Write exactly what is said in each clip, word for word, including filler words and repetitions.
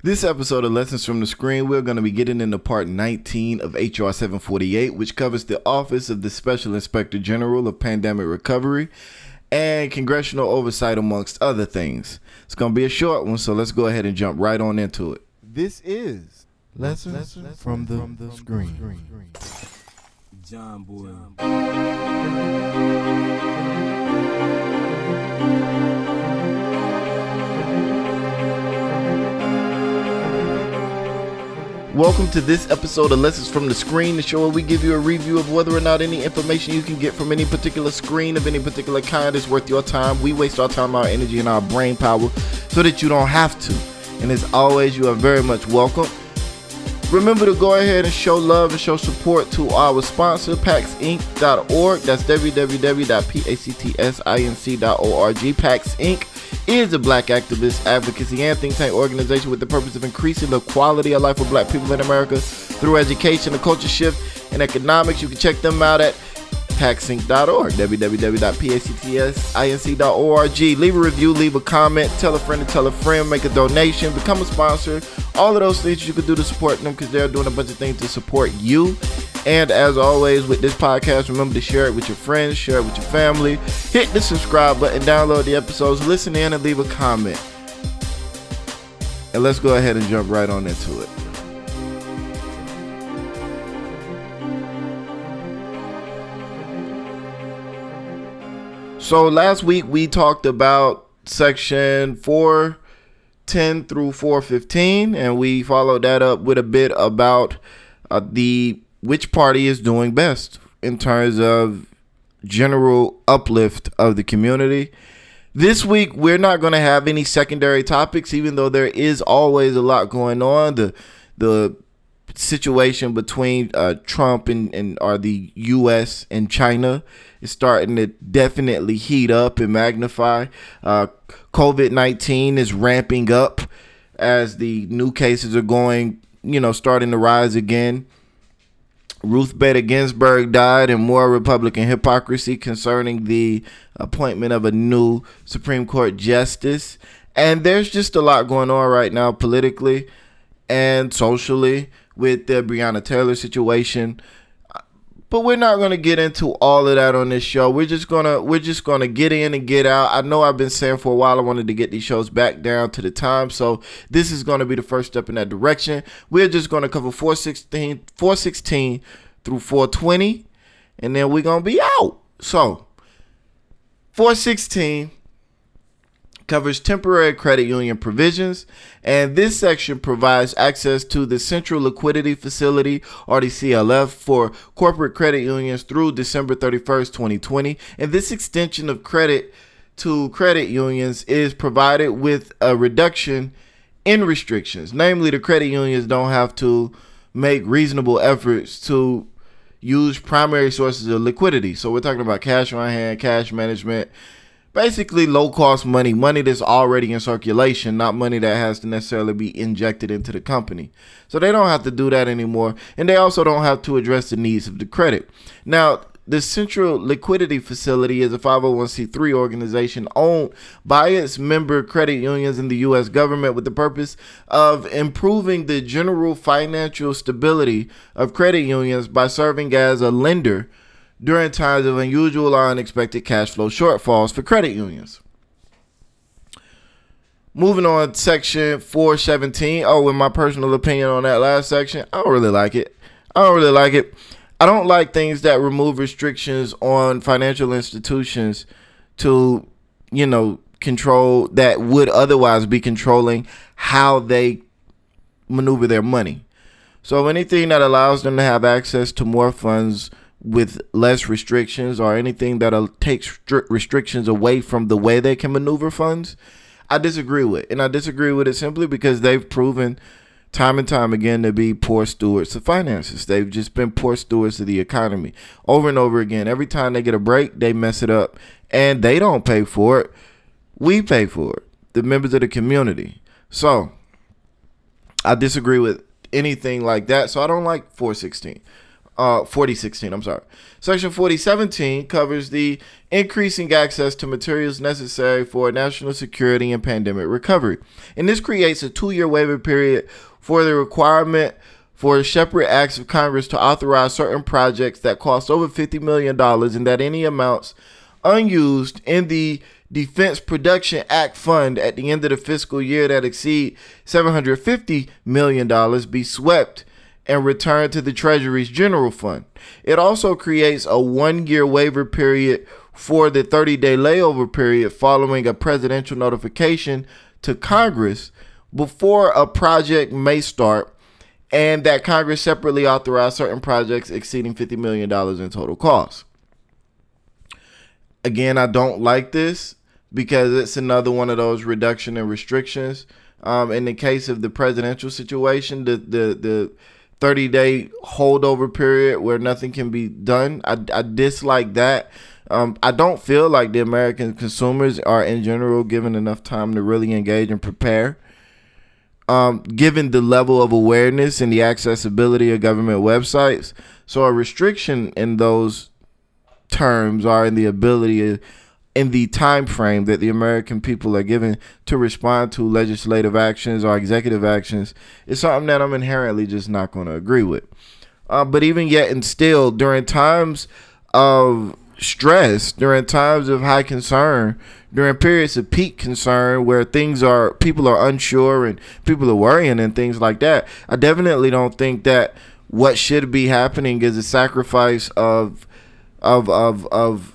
This episode of Lessons from the Screen, we're going to be getting into part nineteen of H R seven forty-eight, which covers the Office of the Special Inspector General of Pandemic Recovery and congressional oversight, amongst other things. It's going to be a short one, so let's go ahead and jump right on into it. This is Lessons, Lessons from, the, from the, the Screen. John Boy. Welcome to this episode of Lessons from the Screen, the show where we give you a review of whether or not any information you can get from any particular screen of any particular kind is worth your time. We waste our time, our energy, and our brain power so that you don't have to. And as always, you are very much welcome. Remember to go ahead and show love and show support to our sponsor, pax inc dot org. That's w w w dot paxinc dot org. PAX Incorporated is a black activist, advocacy, and think tank organization with the purpose of increasing the quality of life for black people in America through education, a culture shift, and economics. You can check them out at pax inc dot org, w w w dot paxinc dot org. Leave a review, leave a comment, tell a friend to tell a friend, make a donation, become a sponsor. All of those things you can do to support them because they're doing a bunch of things to support you. And as always with this podcast, remember to share it with your friends, share it with your family, hit the subscribe button, download the episodes, listen in, and leave a comment. And let's go ahead and jump right on into it. So last week we talked about section four ten through four fifteen, and we followed that up with a bit about uh, the which party is doing best in terms of general uplift of the community. This week we're not going to have any secondary topics, even though there is always a lot going on. The the situation between uh, Trump and, and or the U S and China is starting to definitely heat up and magnify. Uh, COVID nineteen is ramping up as the new cases are going, you know, starting to rise again. Ruth Bader Ginsburg died, and more Republican hypocrisy concerning the appointment of a new Supreme Court justice. And there's just a lot going on right now politically and socially with the Breonna Taylor situation. But we're not going to get into all of that on this show. We're just going to we're just going to get in and get out. I know I've been saying for a while I wanted to get these shows back down to the time. So this is going to be the first step in that direction. We're just going to cover four sixteen, four sixteen through four twenty. And then we're going to be out. So four sixteen covers temporary credit union provisions, and this section provides access to the Central Liquidity Facility, or the C L F, for corporate credit unions through December thirty-first, twenty twenty. And this extension of credit to credit unions is provided with a reduction in restrictions. Namely, the credit unions don't have to make reasonable efforts to use primary sources of liquidity. So we're talking about cash on hand, cash management, basically low-cost money, money that's already in circulation, not money that has to necessarily be injected into the company. So they don't have to do that anymore, and they also don't have to address the needs of the credit. Now, the Central Liquidity Facility is a five oh one c three organization owned by its member credit unions in the U S government with the purpose of improving the general financial stability of credit unions by serving as a lender during times of unusual or unexpected cash flow shortfalls for credit unions. Moving on, section four seventeen. Oh, in my personal opinion on that last section, I don't really like it. I don't really like it. I don't like things that remove restrictions on financial institutions to, you know, control that would otherwise be controlling how they maneuver their money. So anything that allows them to have access to more funds with less restrictions, or anything that'll take strict restrictions away from the way they can maneuver funds, I disagree with. And I disagree with it simply because they've proven time and time again to be poor stewards of finances. They've just been poor stewards of the economy over and over again. Every time they get a break, they mess it up, and they don't pay for it. We pay for it, the members of the community. So I disagree with anything like that. So I don't like four sixteen. Uh, forty sixteen, I'm sorry. Section forty seventeen covers the increasing access to materials necessary for national security and pandemic recovery. And this creates a two-year waiver period for the requirement for separate acts of Congress to authorize certain projects that cost over fifty million dollars and that any amounts unused in the Defense Production Act fund at the end of the fiscal year that exceed seven hundred fifty million dollars be swept and returned to the Treasury's general fund. It also creates a one-year waiver period for the thirty-day layover period following a presidential notification to Congress before a project may start, and that Congress separately authorize certain projects exceeding fifty million dollars in total cost. Again, I don't like this because it's another one of those reduction and restrictions. Um, in the case of the presidential situation, the the the thirty-day holdover period where nothing can be done, I, I dislike that. Um, I don't feel like the American consumers are in general given enough time to really engage and prepare. Um, given the level of awareness and the accessibility of government websites. So a restriction in those terms are in the ability, in the time frame that the American people are given to respond to legislative actions or executive actions, is something that I'm inherently just not going to agree with. Uh, but even yet and still, during times of stress, during times of high concern, during periods of peak concern where things are, people are unsure and people are worrying and things like that, I definitely don't think that what should be happening is a sacrifice of of of of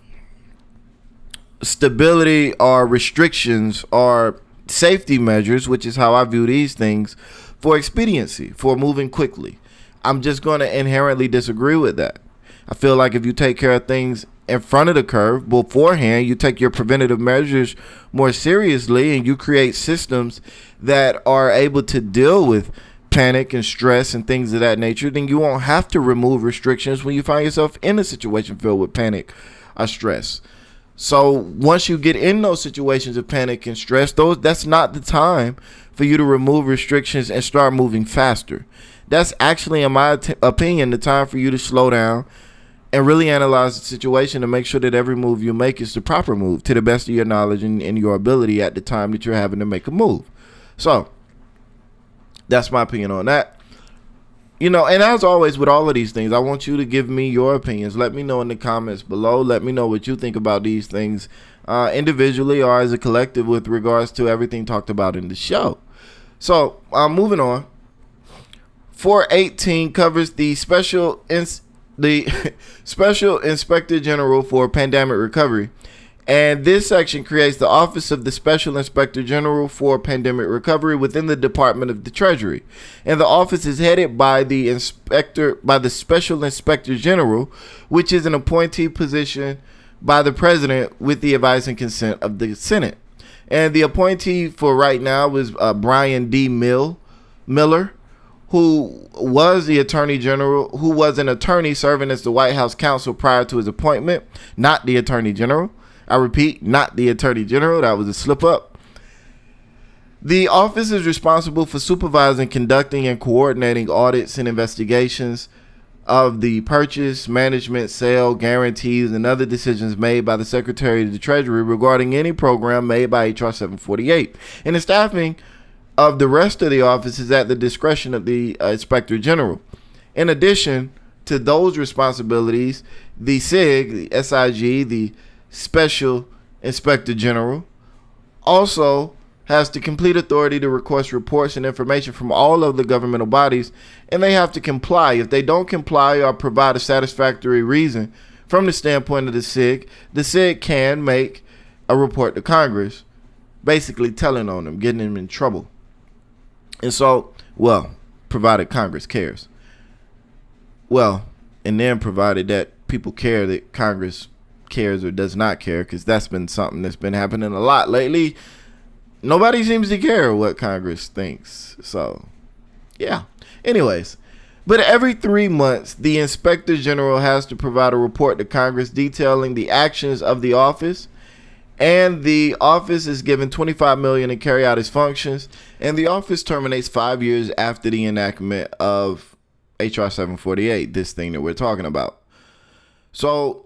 stability or restrictions or safety measures, which is how I view these things, for expediency, for moving quickly. I'm just going to inherently disagree with that. I feel like if you take care of things in front of the curve beforehand, you take your preventative measures more seriously and you create systems that are able to deal with panic and stress and things of that nature, then you won't have to remove restrictions when you find yourself in a situation filled with panic or stress. So once you get in those situations of panic and stress, those that's not the time for you to remove restrictions and start moving faster. That's actually, in my t- opinion, the time for you to slow down and really analyze the situation to make sure that every move you make is the proper move to the best of your knowledge and, and your ability at the time that you're having to make a move. So that's my opinion on that. You know, and as always with all of these things, I want you to give me your opinions. Let me know in the comments below. Let me know what you think about these things uh, individually or as a collective with regards to everything talked about in the show. So uh, moving on. four eighteen covers the special ins- the Special Inspector General for Pandemic Recovery. And this section creates the Office of the Special Inspector General for Pandemic Recovery within the Department of the Treasury. And the office is headed by the inspector, by the Special Inspector General, which is an appointee position by the President with the advice and consent of the Senate. And the appointee for right now is uh, Brian D. Mill, Miller, who was the Attorney General, who was an attorney serving as the White House counsel prior to his appointment, not the Attorney General. I repeat, not the Attorney General. That was a slip up. The office is responsible for supervising, conducting, and coordinating audits and investigations of the purchase, management, sale, guarantees, and other decisions made by the Secretary of the Treasury regarding any program made by H R seven forty-eight. And the staffing of the rest of the office is at the discretion of the uh, Inspector General. In addition to those responsibilities, the S I G, the S I G, the Special Inspector General, also has the complete authority to request reports and information from all of the governmental bodies, and they have to comply. If they don't comply or provide a satisfactory reason from the standpoint of the S I G, the S I G can make a report to Congress, basically telling on them, getting them in trouble. And so, well, provided Congress cares. Well, and then provided that people care that Congress cares or does not care, because that's been something that's been happening a lot lately. Nobody seems to care what Congress thinks. So, yeah. Anyways, but every three months, the Inspector General has to provide a report to Congress detailing the actions of the office. And the office is given twenty-five million dollars to carry out its functions. And the office terminates five years after the enactment of H R seven forty-eight, this thing that we're talking about. So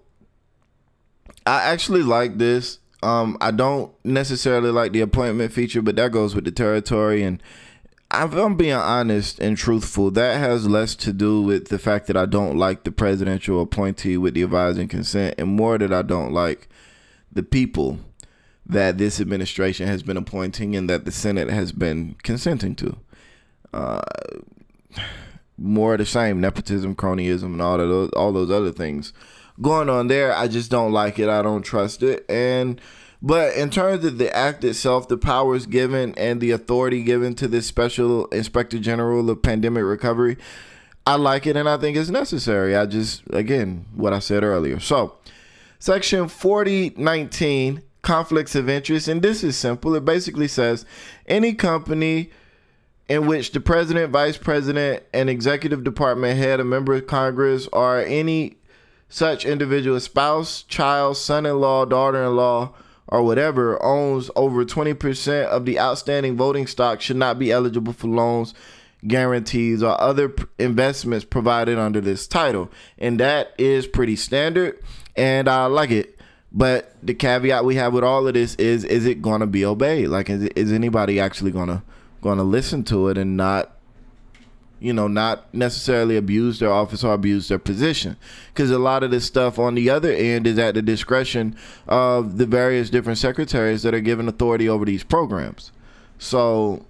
I actually like this. Um, I don't necessarily like the appointment feature, but that goes with the territory. And if I'm being honest and truthful, that has less to do with the fact that I don't like the presidential appointee with the advising consent, and more that I don't like the people that this administration has been appointing and that the Senate has been consenting to. Uh, more of the same, nepotism, cronyism, and all of those, all those other things going on there. I just don't like it. I don't trust it. And but in terms of the act itself, the powers given and the authority given to this special inspector general of pandemic recovery, I like it and I think it's necessary. I just, again, what I said earlier. So section forty nineteen, conflicts of interest, and this is simple. It basically says any company in which the president, vice president, and executive department head, a member of Congress, or any such individual spouse, child, son-in-law, daughter-in-law, or whatever owns over twenty percent of the outstanding voting stock should not be eligible for loans, guarantees, or other p- investments provided under this title. And that is pretty standard, and I like it. But the caveat we have with all of this is, is it going to be obeyed? Like, is, is anybody actually going to going to listen to it and not, you know, not necessarily abuse their office or abuse their position? Because a lot of this stuff on the other end is at the discretion of the various different secretaries that are given authority over these programs. So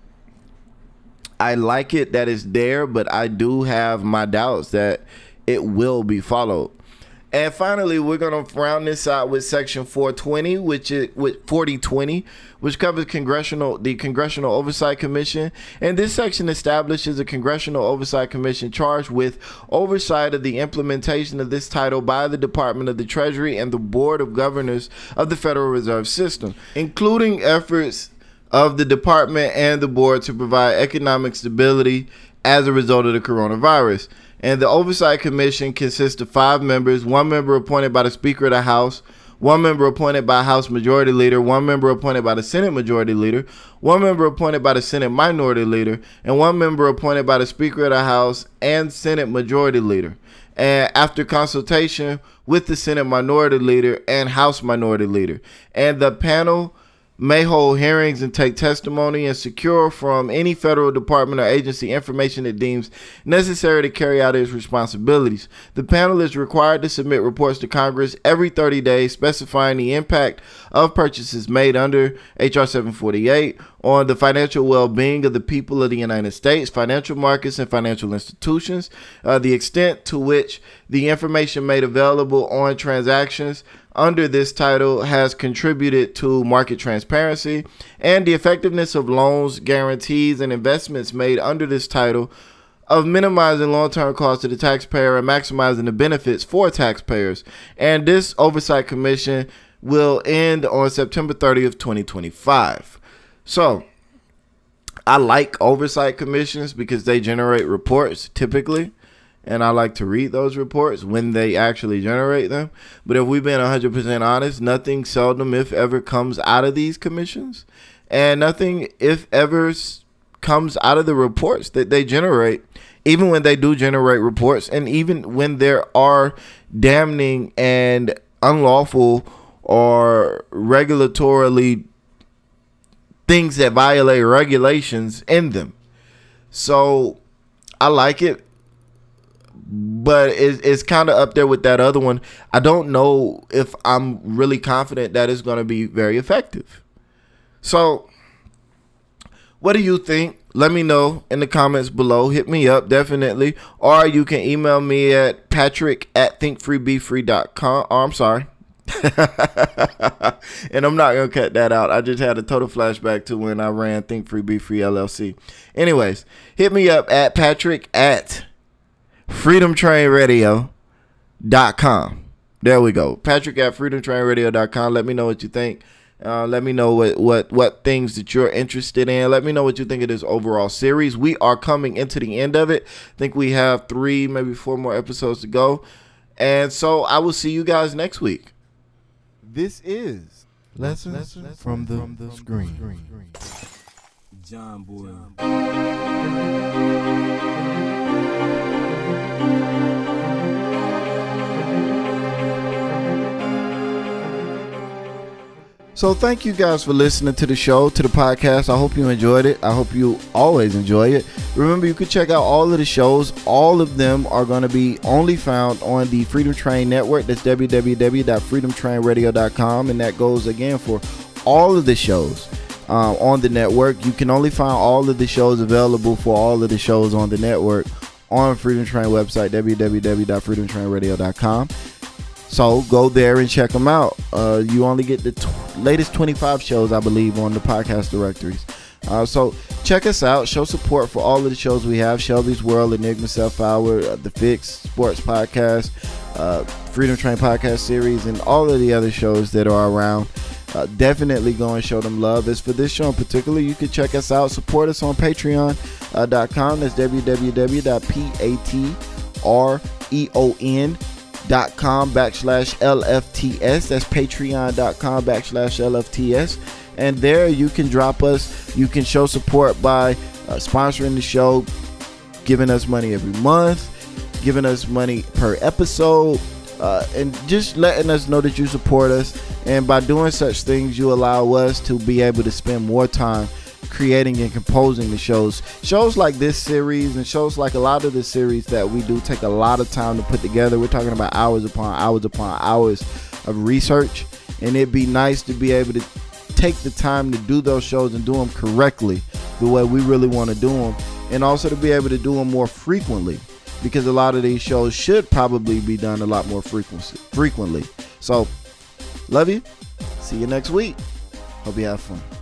I like it that it's there, but I do have my doubts that it will be followed. And finally, we're going to round this out with section four twenty, which is with forty twenty, which covers congressional the Congressional Oversight Commission. And this section establishes a Congressional Oversight Commission charged with oversight of the implementation of this title by the Department of the Treasury and the Board of Governors of the Federal Reserve System, including efforts of the department and the board to provide economic stability as a result of the coronavirus. And the Oversight Commission consists of five members, one member appointed by the Speaker of the House, one member appointed by House Majority Leader, one member appointed by the Senate Majority Leader, one member appointed by the Senate Minority Leader, and one member appointed by the Speaker of the House and Senate Majority Leader. And after consultation with the Senate Minority Leader and House Minority Leader. And the panel may hold hearings and take testimony and secure from any federal department or agency information it deems necessary to carry out its responsibilities. The panel is required to submit reports to Congress every thirty days specifying the impact of purchases made under H R seven forty-eight on the financial well-being of the people of the United States, financial markets, and financial institutions, uh, the extent to which the information made available on transactions under this title has contributed to market transparency, and the effectiveness of loans, guarantees, and investments made under this title of minimizing long-term costs to the taxpayer and maximizing the benefits for taxpayers. And this Oversight Commission will end on September thirtieth, twenty twenty-five. So I like oversight commissions because they generate reports typically. And I like to read those reports when they actually generate them. But if we've been one hundred percent honest, nothing seldom, if ever, comes out of these commissions. And nothing, if ever, comes out of the reports that they generate, even when they do generate reports. And even when there are damning and unlawful or regulatorily things that violate regulations in them. So I like it. But it's, it's kind of up there with that other one. I don't know if I'm really confident that it's going to be very effective. So what do you think? Let me know in the comments below. Hit me up, definitely. Or you can email me at patrick at think free be free dot com. Oh, I'm sorry. And I'm not going to cut that out. I just had a total flashback to when I ran Think Free Be Free L L C. Anyways, hit me up at patrick at freedom train radio dot com. There we go. Patrick at freedom train radio dot com. Let me know what you think. Uh, let me know what, what, what things that you're interested in. Let me know what you think of this overall series. We are coming into the end of it. I think we have three, maybe four more episodes to go. And so I will see you guys next week. This is Lessons, Lessons from, the, from the Screen. John Boy. So thank you guys for listening to the show, to the podcast. I hope you enjoyed it. I hope you always enjoy it. Remember, you can check out all of the shows. All of them are going to be only found on the Freedom Train Network. That's w w w dot freedom train radio dot com. And that goes again for all of the shows uh, on the network. You can only find all of the shows available for all of the shows on the network on Freedom Train website, w w w dot freedom train radio dot com. So go there and check them out. Uh, you only get the t- latest twenty-five shows, I believe, on the podcast directories. Uh, so check us out. Show support for all of the shows we have. Shelby's World, Enigma Self Hour, uh, The Fix, Sports Podcast, uh, Freedom Train Podcast Series, and all of the other shows that are around. Uh, definitely go and show them love. As for this show in particular, you can check us out. Support us on patreon dot com. That's w w w dot patreon dot com backslash LFTS. That's patreon dot com backslash LFTS. And there you can drop us. You can show support by uh, sponsoring the show, giving us money every month, giving us money per episode, uh, and just letting us know that you support us. And by doing such things, you allow us to be able to spend more time creating and composing the shows. Shows like this series and shows like a lot of the series that we do take a lot of time to put together. We're talking about hours upon hours upon hours of research, and it'd be nice to be able to take the time to do those shows and do them correctly the way we really want to do them, and also to be able to do them more frequently, because a lot of these shows should probably be done a lot more frequency frequently. So love you. See you next week. Hope you have fun.